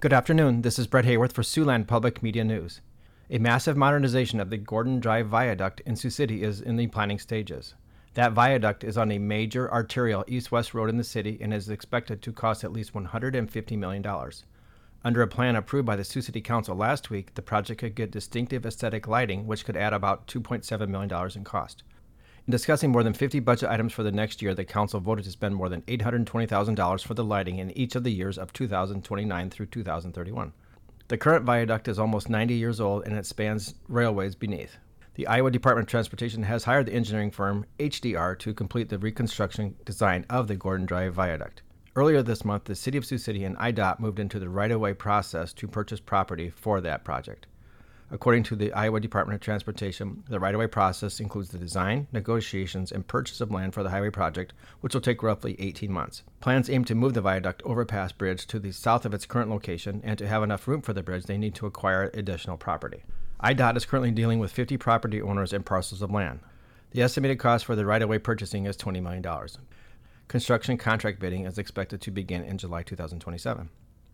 Good afternoon. This is Brett Hayworth for Siouxland Public Media News. A massive modernization of the Gordon Drive Viaduct in Sioux City is in the planning stages. That viaduct is on a major arterial east-west road in the city and is expected to cost at least $150 million. Under a plan approved by the Sioux City Council last week, the project could get distinctive aesthetic lighting, which could add about $2.7 million in cost. In discussing more than 50 budget items for the next year, the council voted to spend more than $820,000 for the lighting in each of the years of 2029 through 2031. The current viaduct is almost 90 years old and it spans railways beneath. The Iowa Department of Transportation has hired the engineering firm HDR to complete the reconstruction design of the Gordon Drive Viaduct. Earlier this month, the City of Sioux City and IDOT moved into the right-of-way process to purchase property for that project. According to the Iowa Department of Transportation, the right-of-way process includes the design, negotiations, and purchase of land for the highway project, which will take roughly 18 months. Plans aim to move the viaduct overpass bridge to the south of its current location, and to have enough room for the bridge, they need to acquire additional property. IDOT is currently dealing with 50 property owners and parcels of land. The estimated cost for the right-of-way purchasing is $20 million. Construction contract bidding is expected to begin in July 2027.